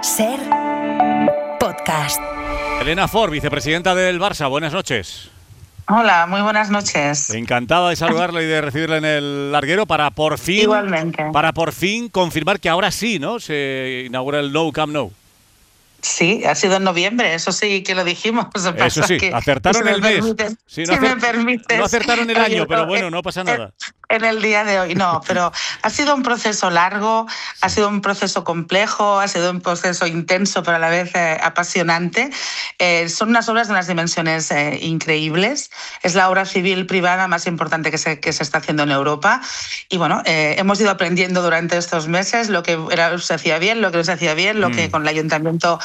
SER Podcast. Elena Fort, vicepresidenta del Barça, buenas noches. Hola, muy buenas noches. Encantada de saludarla y de recibirla en el larguero para por fin... Igualmente. Para por fin confirmar que ahora sí, ¿no? Se inaugura el Nou Camp Nou. Sí, ha sido en noviembre, eso sí que lo dijimos. Eso sí, acertaron el mes. Si me permites. No acertaron el año, pero bueno, no pasa nada. En el día de hoy, no, pero ha sido un proceso largo, ha sido un proceso complejo, ha sido un proceso intenso, pero a la vez apasionante. Son unas obras de unas dimensiones increíbles. Es la obra civil privada más importante que se está haciendo en Europa. Y bueno, hemos ido aprendiendo durante estos meses lo que se hacía bien, lo que no se hacía bien, lo que con el ayuntamiento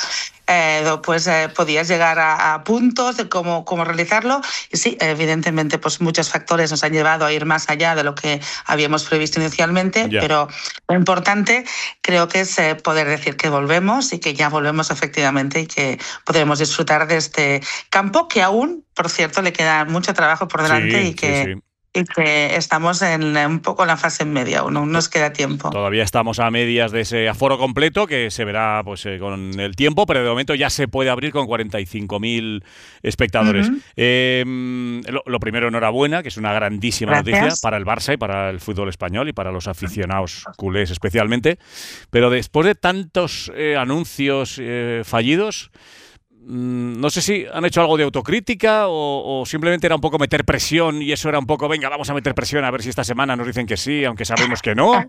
podías llegar a puntos de cómo realizarlo. Y sí, evidentemente, pues muchos factores nos han llevado a ir más allá de lo que habíamos previsto inicialmente, pero lo importante creo que es poder decir que volvemos y que ya volvemos efectivamente y que podremos disfrutar de este campo que aún, por cierto, le queda mucho trabajo por delante y que estamos un poco en la fase media, aún nos queda tiempo. Todavía estamos a medias de ese aforo completo que se verá pues con el tiempo, pero de momento ya se puede abrir con 45.000 espectadores. Lo primero, enhorabuena, que es una grandísima noticia para el Barça y para el fútbol español y para los aficionados culés especialmente. Pero después de tantos anuncios fallidos, no sé si han hecho algo de autocrítica o simplemente era un poco meter presión y eso era un poco, venga, vamos a meter presión a ver si esta semana nos dicen que sí, aunque sabemos que no.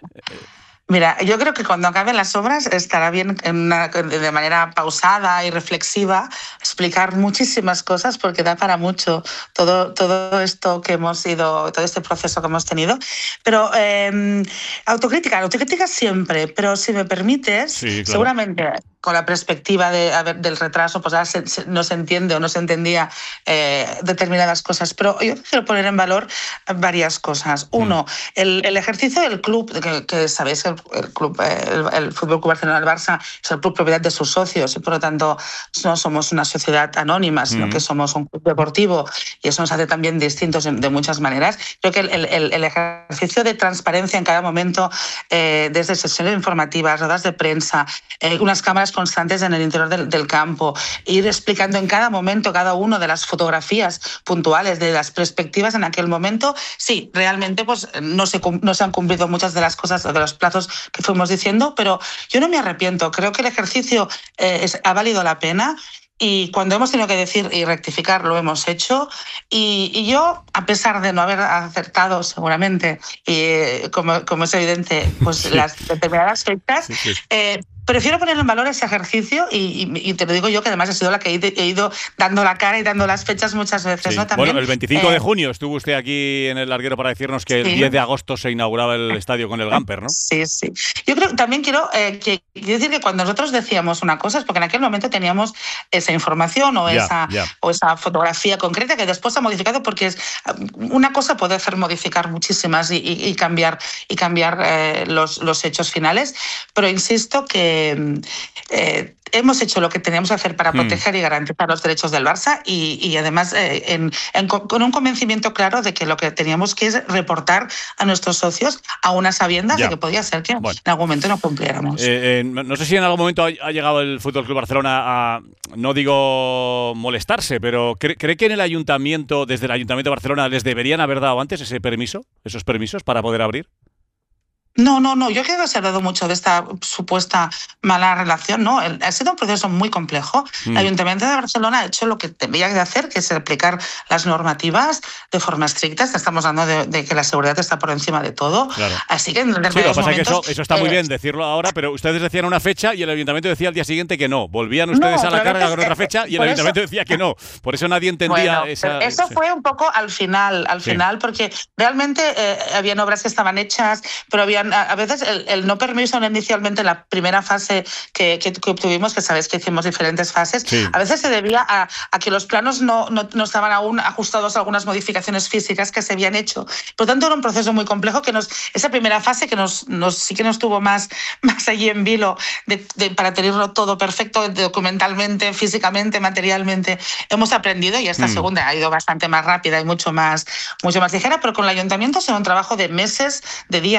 Mira, yo creo que cuando acaben las obras estará bien de manera pausada y reflexiva explicar muchísimas cosas porque da para mucho todo esto que hemos ido, todo este proceso que hemos tenido. Pero autocrítica siempre, pero si me permites, sí, claro. Seguramente con la perspectiva del retraso, pues ahora no se entiende o no se entendía determinadas cosas. Pero yo quiero poner en valor varias cosas. Uno, el ejercicio del club, que sabéis que el Fútbol Club Barcelona, el Barça, es el club propiedad de sus socios y por lo tanto no somos una sociedad anónima, sino que somos un club deportivo y eso nos hace también distintos de muchas maneras. Creo que el ejercicio de transparencia en cada momento, desde sesiones informativas, ruedas de prensa, unas cámaras constantes en el interior del campo, ir explicando en cada momento cada una de las fotografías puntuales de las perspectivas en aquel momento, sí, realmente pues no se han cumplido muchas de las cosas, de los plazos que fuimos diciendo, pero yo no me arrepiento. Creo que el ejercicio ha valido la pena. Y cuando hemos tenido que decir y rectificar, lo hemos hecho. Y yo, a pesar de no haber acertado seguramente, como es evidente, pues las determinadas fechas, prefiero poner en valor ese ejercicio y te lo digo yo, que además he sido la que he ido dando la cara y dando las fechas muchas veces. Sí. ¿No? También, bueno, el 25 de junio estuvo usted aquí en el larguero para decirnos que el 10 de agosto se inauguraba el estadio con el Gamper, ¿no? Sí. Yo también quiero decir que cuando nosotros decíamos una cosa es porque en aquel momento teníamos esa información o esa fotografía concreta que después se ha modificado porque una cosa puede hacer modificar muchísimas y cambiar los hechos finales, pero insisto que hemos hecho lo que teníamos que hacer para proteger y garantizar los derechos del Barça y además con un convencimiento claro de que lo que teníamos que es reportar a nuestros socios a unas sabiendas de que podía ser que en algún momento no cumpliéramos. No sé si en algún momento ha llegado el Fútbol Club Barcelona a, no digo molestarse, pero ¿cree que en el ayuntamiento, desde el Ayuntamiento de Barcelona, les deberían haber dado antes esos permisos para poder abrir? No, yo creo que se ha hablado mucho de esta supuesta mala relación, ¿no? Ha sido un proceso muy complejo. El Ayuntamiento de Barcelona ha hecho lo que debía de hacer, que es aplicar las normativas de forma estricta. Estamos hablando de que la seguridad está por encima de todo. Claro. Así que en determinados momentos... Es que eso está muy bien decirlo ahora, pero ustedes decían una fecha y el Ayuntamiento decía al día siguiente que no. Volvían ustedes a la carga con otra fecha y el Ayuntamiento decía que no. Por eso nadie entendía esa... Eso fue un poco al final, porque realmente habían obras que estaban hechas, pero a veces el no permiso inicialmente en la primera fase que obtuvimos, que sabéis que hicimos diferentes fases, a veces se debía a que los planos no estaban aún ajustados a algunas modificaciones físicas que se habían hecho. Por lo tanto, era un proceso muy complejo que esa primera fase que sí que nos tuvo más allí en vilo para tenerlo todo perfecto documentalmente, físicamente, materialmente. Hemos aprendido y esta segunda ha ido bastante más rápida y mucho más ligera, pero con el Ayuntamiento ha sido un trabajo de meses, de día a día, de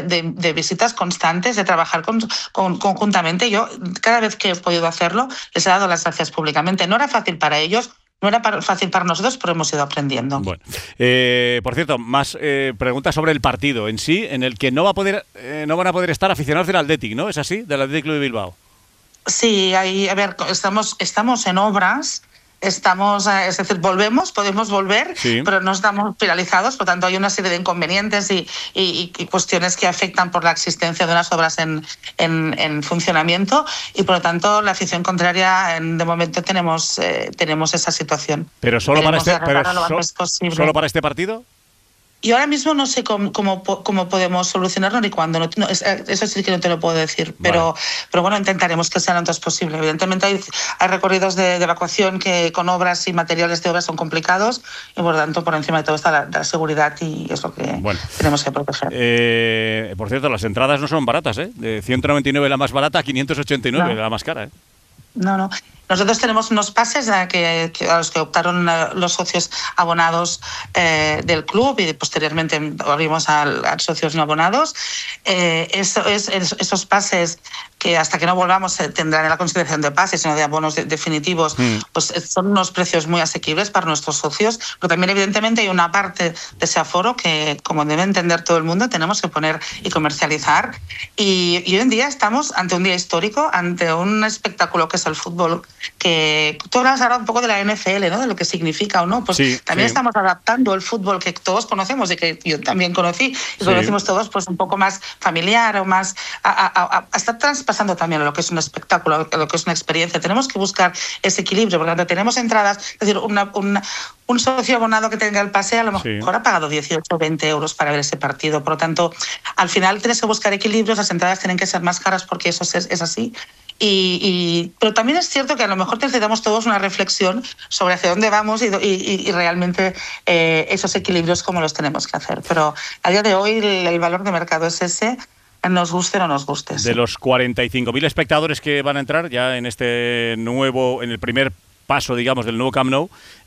de visitas constantes, de trabajar conjuntamente. Yo, cada vez que he podido hacerlo, les he dado las gracias públicamente. No era fácil para ellos, no era fácil para nosotros, pero hemos ido aprendiendo. Bueno, por cierto, más preguntas sobre el partido en sí, en el que no van a poder estar aficionados del Athletic, ¿no? ¿Es así? Del Athletic Club de Bilbao. Sí, estamos en obras. Es decir, podemos volver, sí, pero no estamos finalizados, por tanto hay una serie de inconvenientes y cuestiones que afectan por la existencia de unas obras en funcionamiento, y por lo tanto la afición contraria, de momento tenemos esa situación. ¿Pero solo para este partido? Y ahora mismo no sé cómo podemos solucionarlo ni cuándo. Eso sí que no te lo puedo decir. Pero bueno, intentaremos que sea lo antes posible. Evidentemente hay recorridos de evacuación que con obras y materiales de obras son complicados, y por lo tanto por encima de todo está la seguridad, y es lo que tenemos que proteger. Por cierto, las entradas no son baratas, ¿eh? De 199 la más barata, 589 la más cara, ¿eh? No. Nosotros tenemos unos pases a los que optaron los socios abonados del club, y posteriormente abrimos a socios no abonados. Esos pases, que hasta que no volvamos tendrán en la consideración de pases, sino de abonos definitivos, pues son unos precios muy asequibles para nuestros socios. Pero también, evidentemente, hay una parte de ese aforo que, como debe entender todo el mundo, tenemos que poner y comercializar. Y hoy en día estamos ante un día histórico, ante un espectáculo que es el fútbol, que tú hablas ahora un poco de la NFL, ¿no? De lo que significa o no. Pues sí, también estamos adaptando el fútbol que todos conocemos y que yo también conocí, y conocimos todos, pues un poco más familiar, o más a estar traspasando también a lo que es un espectáculo, a lo que es una experiencia. Tenemos que buscar ese equilibrio, porque cuando tenemos entradas, es decir, un socio abonado que tenga el pase a lo mejor ha pagado 18 o 20 euros para ver ese partido. Por lo tanto, al final tienes que buscar equilibrios, las entradas tienen que ser más caras porque eso es así. Pero también es cierto que a lo mejor necesitamos todos una reflexión sobre hacia dónde vamos y realmente esos equilibrios cómo los tenemos que hacer. Pero a día de hoy el valor de mercado es ese, nos guste o no nos guste. De los 45.000 espectadores que van a entrar ya en en el primer paso, digamos, del nuevo Camp Nou,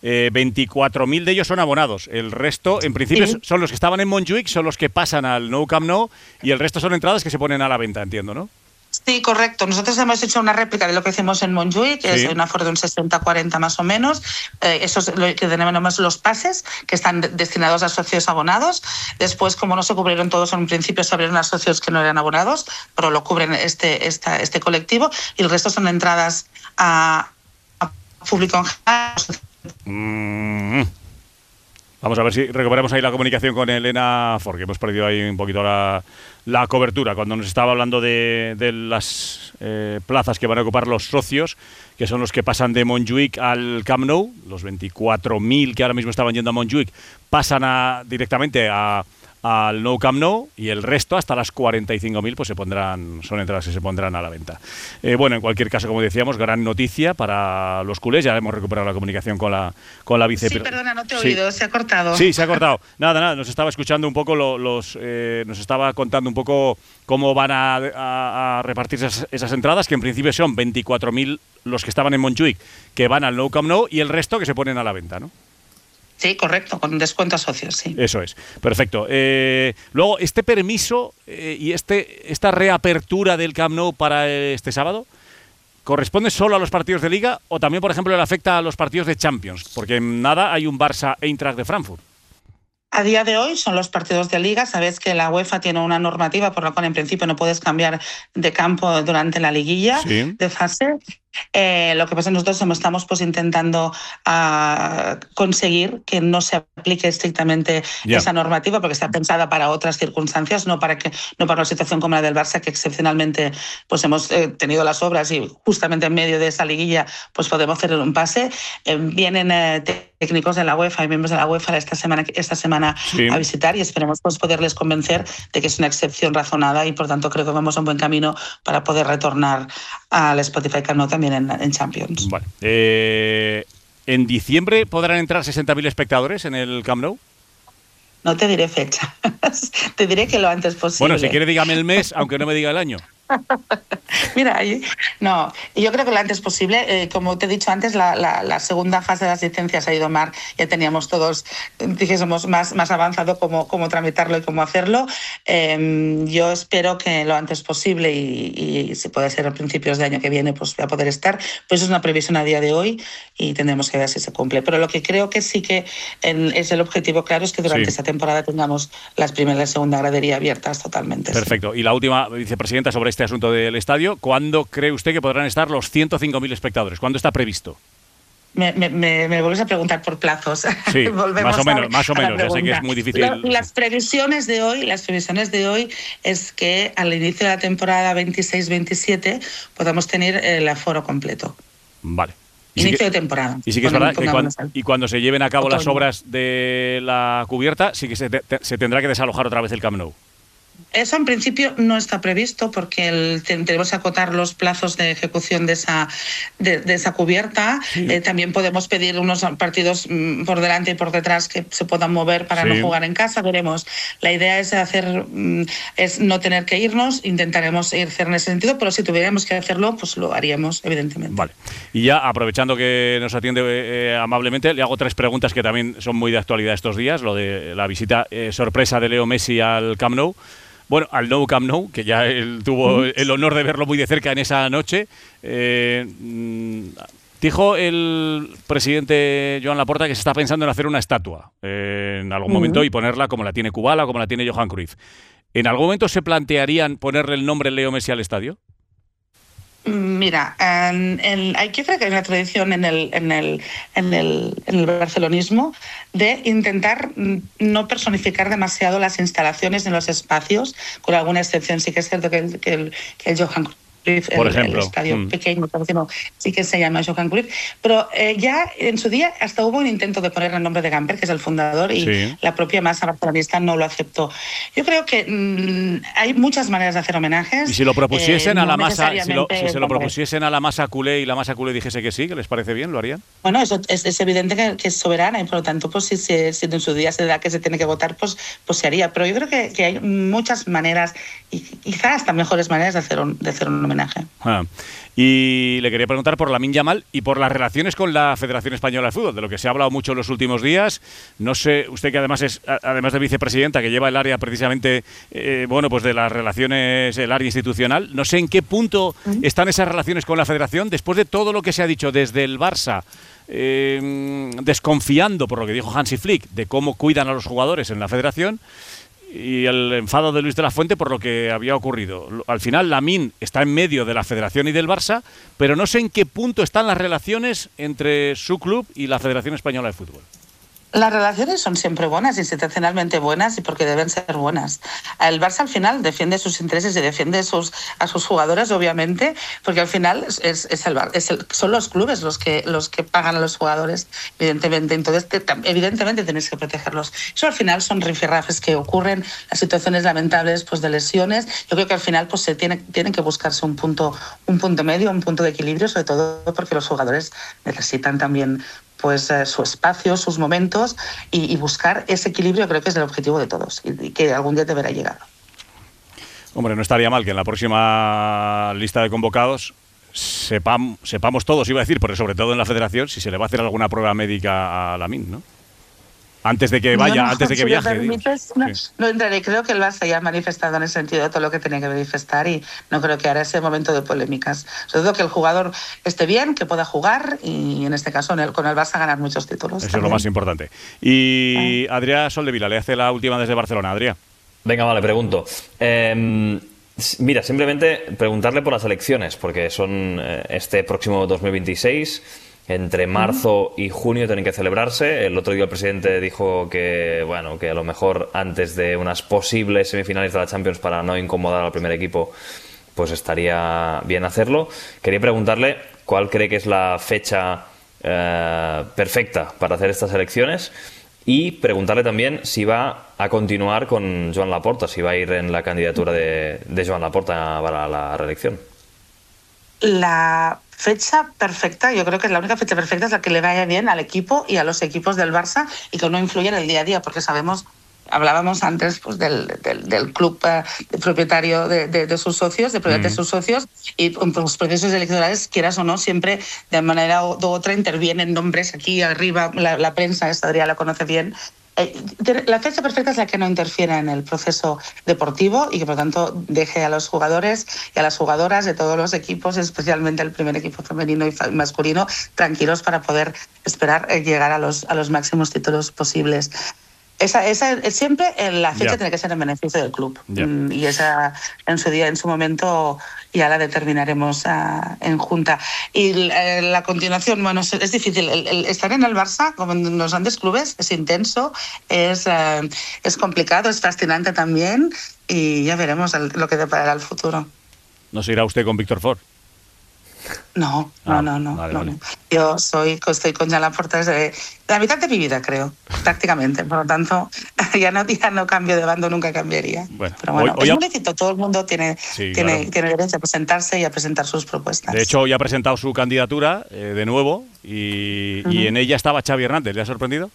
24.000 de ellos son abonados. El resto, en principio, son los que estaban en Montjuïc, son los que pasan al nuevo Camp Nou, y el resto son entradas que se ponen a la venta, entiendo, ¿no? Sí, correcto. Nosotros hemos hecho una réplica de lo que hicimos en Montjuïc, que es un aforo de un 60-40 más o menos. Eso es lo que tenemos, los pases, que están destinados a socios abonados. Después, como no se cubrieron todos, en principio se abrieron a socios que no eran abonados, pero lo cubren este colectivo, y el resto son entradas a público en general. Vamos a ver si recuperamos ahí la comunicación con Elena Ford, que hemos perdido ahí un poquito la cobertura cuando nos estaba hablando de las plazas que van a ocupar los socios, que son los que pasan de Montjuïc al Camp Nou. Los 24.000 que ahora mismo estaban yendo a Montjuïc pasan directamente al Nou Camp Nou, y el resto, hasta las 45.000, pues son entradas que se pondrán a la venta. Bueno, en cualquier caso, como decíamos, gran noticia para los culés. Ya hemos recuperado la comunicación con la vicepresidenta. Sí, perdona, no te he oído, se ha cortado. Sí, se ha cortado. Nada, nos estaba escuchando un poco nos estaba contando un poco cómo van a repartirse esas entradas, que en principio son 24.000 los que estaban en Montjuïc, que van al Nou Camp Nou, y el resto que se ponen a la venta, ¿no? Sí, correcto, con descuento a socios, sí. Eso es, perfecto. Luego, este permiso y esta reapertura del Camp Nou para este sábado, ¿corresponde solo a los partidos de Liga, o también, por ejemplo, le afecta a los partidos de Champions? Porque en nada hay un Barça-Eintracht de Frankfurt. A día de hoy son los partidos de Liga. Sabes que la UEFA tiene una normativa por la cual en principio no puedes cambiar de campo durante la liguilla de fase. Lo que pasa es que nosotros estamos intentando conseguir que no se aplique estrictamente esa normativa, porque está pensada para otras circunstancias, no para una situación como la del Barça, que excepcionalmente pues hemos tenido las obras y justamente en medio de esa liguilla pues podemos hacer un pase. Vienen técnicos de la UEFA y miembros de la UEFA esta semana a visitar, y esperemos pues poderles convencer de que es una excepción razonada, y por tanto creo que vamos a un buen camino para poder retornar al Spotify Camp Nou también en Champions. Vale. ¿En diciembre podrán entrar 60.000 espectadores en el Camp Nou? No te diré fecha. Te diré que lo antes posible. Bueno, si quiere dígame el mes, aunque no me diga el año. Mira, no, yo creo que lo antes posible, como te he dicho antes, la segunda fase de las licencias ha ido mal, ya teníamos todos, dijésemos, más avanzado cómo tramitarlo y cómo hacerlo. Yo espero que lo antes posible y si puede ser a principios de año que viene, pues voy a poder estar. Pues es una previsión a día de hoy y tendremos que ver si se cumple. Pero lo que creo que sí que es el objetivo claro es que durante esta temporada tengamos las primera y la segunda gradería abiertas totalmente. Perfecto. Sí. Y la última, vicepresidenta, sobre este asunto del estadio, ¿cuándo cree usted que podrán estar los 105.000 espectadores? ¿Cuándo está previsto? Me vuelves a preguntar por plazos. Sí, más o menos. Ya sé que es muy difícil. Las previsiones de hoy es que al inicio de la temporada 26-27 podamos tener el aforo completo. Vale. Inicio de temporada. Y sí que es verdad que cuando se lleven a cabo las obras de la cubierta, sí que se tendrá que desalojar otra vez el Camp Nou. Eso en principio no está previsto porque tenemos que acotar los plazos de ejecución de esa cubierta. Sí. También podemos pedir unos partidos por delante y por detrás que se puedan mover para no jugar en casa. Veremos. La idea es es no tener que irnos. Intentaremos ir en ese sentido, pero si tuviéramos que hacerlo, pues lo haríamos, evidentemente. Vale. Y ya, aprovechando que nos atiende amablemente, le hago 3 preguntas que también son muy de actualidad estos días. Lo de la visita sorpresa de Leo Messi al Camp Nou. Bueno, al Nou Camp Nou, que ya él tuvo el honor de verlo muy de cerca en esa noche. Dijo el presidente Joan Laporta que se está pensando en hacer una estatua en algún momento y ponerla como la tiene Kubala o como la tiene Johan Cruyff. ¿En algún momento se plantearían ponerle el nombre Leo Messi al estadio? Mira, yo creo que hay una tradición en el barcelonismo de intentar no personificar demasiado las instalaciones en los espacios, con alguna excepción. Sí que es cierto que el Johan Cruyff, por ejemplo, el estadio pequeño, sí que se llama Johan Cruyff, pero ya en su día hasta hubo un intento de poner el nombre de Gamper, que es el fundador, y la propia masa barcelonista no lo aceptó. Yo creo que hay muchas maneras de hacer homenajes. Y si lo propusiesen a la masa, si se lo propusiesen a la masa culé y la masa culé dijese que sí, que les parece bien, ¿lo harían? Bueno, eso es evidente que es soberana y por lo tanto, pues si en su día se da que se tiene que votar, pues se haría. Pero yo creo que hay muchas maneras y quizás hasta mejores maneras de hacer un homenaje. Y le quería preguntar por Lamine Yamal y por las relaciones con la Federación Española de Fútbol, de lo que se ha hablado mucho en los últimos días. No sé, usted que además es, además de vicepresidenta, que lleva el área precisamente, pues de las relaciones, el área institucional, no sé en qué punto están esas relaciones con la Federación después de todo lo que se ha dicho desde el Barça, desconfiando, por lo que dijo Hansi Flick, de cómo cuidan a los jugadores en la Federación. Y el enfado de Luis de la Fuente por lo que había ocurrido. Al final, Lamine está en medio de la Federación y del Barça, pero no sé en qué punto están las relaciones entre su club y la Federación Española de Fútbol. Las relaciones son siempre buenas, institucionalmente buenas y porque deben ser buenas. El Barça al final defiende sus intereses y defiende a sus jugadores, obviamente, porque al final son los clubes los que pagan a los jugadores, evidentemente. Entonces, evidentemente tenéis que protegerlos. Eso al final son rifirrafes que ocurren, las situaciones lamentables pues de lesiones. Yo creo que al final pues tienen que buscarse un punto medio, un punto de equilibrio, sobre todo porque los jugadores necesitan también pues su espacio, sus momentos y buscar ese equilibrio. Creo que es el objetivo de todos y que algún día deberá llegar. Hombre, no estaría mal que en la próxima lista de convocados sepamos todos, iba a decir, pero sobre todo en la Federación, si se le va a hacer alguna prueba médica a Lamine, ¿no? Antes de que vaya, antes de que viaje. No entraré. Creo que el Barça ya ha manifestado en ese sentido todo lo que tenía que manifestar y no creo que ahora sea momento de polémicas. Sobre todo que el jugador esté bien, que pueda jugar y en este caso con el Barça ganar muchos títulos. Eso también es lo más importante. Y Adrià Soldevila le hace la última desde Barcelona. Adrià. Venga, vale, pregunto. Mira, simplemente preguntarle por las elecciones, porque son este próximo 2026... Entre marzo y junio tienen que celebrarse. El otro día el presidente dijo que a lo mejor antes de unas posibles semifinales de la Champions, para no incomodar al primer equipo, pues estaría bien hacerlo. Quería preguntarle cuál cree que es la fecha perfecta para hacer estas elecciones y preguntarle también si va a continuar con Joan Laporta, si va a ir en la candidatura de Joan Laporta para la reelección. La fecha perfecta, yo creo que la única fecha perfecta es la que le vaya bien al equipo y a los equipos del Barça y que no influya en el día a día, porque sabemos hablábamos antes pues, del club propietario de sus socios, de propiedad de sus socios, y los procesos electorales, quieras o no, siempre de manera u otra intervienen nombres aquí arriba, la prensa, esta Adrià la conoce bien. La fecha perfecta es la que no interfiere en el proceso deportivo y que, por tanto, deje a los jugadores y a las jugadoras de todos los equipos, especialmente el primer equipo femenino y masculino, tranquilos para poder esperar llegar a los máximos títulos posibles. Siempre la fecha tiene que ser en beneficio del club. Y esa en su momento ya la determinaremos en junta. Y la continuación, bueno, es difícil. El estar en el Barça, como en los grandes clubes, es intenso, es complicado, es fascinante también, y ya veremos lo que deparará el futuro. ¿No se irá usted con Víctor Ford? No. Vale. Yo estoy con Joan Laporta desde la mitad de mi vida, creo, prácticamente. Por lo tanto, ya no cambio de bando, nunca cambiaría. Pero bueno, es muy lícito, todo el mundo tiene derecho a presentarse y a presentar sus propuestas. De hecho, hoy ha presentado su candidatura de nuevo y en ella estaba Xavi Hernández. ¿Le ha sorprendido?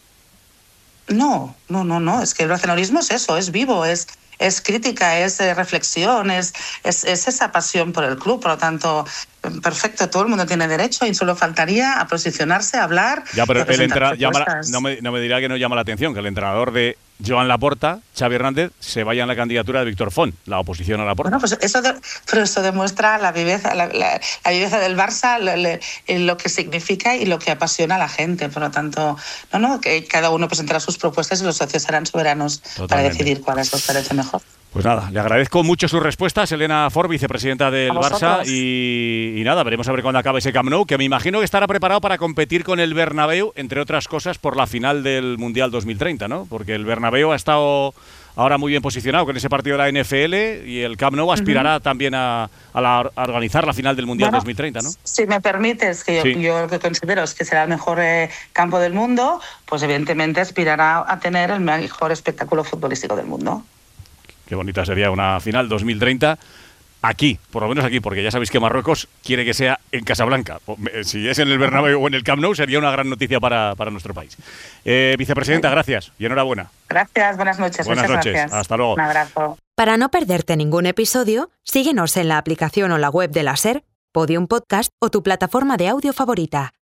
No. Es que el barcelonismo es eso, es vivo, es crítica, es reflexión, es esa pasión por el club. Por lo tanto, perfecto, todo el mundo tiene derecho y solo faltaría a posicionarse, a hablar. Ya, pero no me dirá que no llama la atención que el entrenador de Joan Laporta, Xavi Hernández, se vaya en la candidatura de Víctor Font, la oposición a Laporta. Bueno, pues eso demuestra la viveza del Barça, lo que significa y lo que apasiona a la gente. Por lo tanto, que cada uno presentará sus propuestas y los socios serán soberanos para decidir cuál les parece mejor. Pues nada, le agradezco mucho sus respuestas, Elena Fort, vicepresidenta del Barça, y nada, veremos a ver cuándo acaba ese Camp Nou, que me imagino que estará preparado para competir con el Bernabéu, entre otras cosas, por la final del Mundial 2030, ¿no? Porque el Bernabéu ha estado ahora muy bien posicionado con ese partido de la NFL y el Camp Nou aspirará también a organizar la final del Mundial 2030, ¿no? Si me permites, que yo lo que considero es que será el mejor campo del mundo, pues evidentemente aspirará a tener el mejor espectáculo futbolístico del mundo. Qué bonita sería una final 2030 aquí, por lo menos aquí, porque ya sabéis que Marruecos quiere que sea en Casablanca. Si es en el Bernabéu o en el Camp Nou, sería una gran noticia para nuestro país. Vicepresidenta, gracias y enhorabuena. Gracias, buenas noches. Buenas noches, gracias. Hasta luego. Un abrazo. Para no perderte ningún episodio, síguenos en la aplicación o la web de la SER, Podium Podcast o tu plataforma de audio favorita.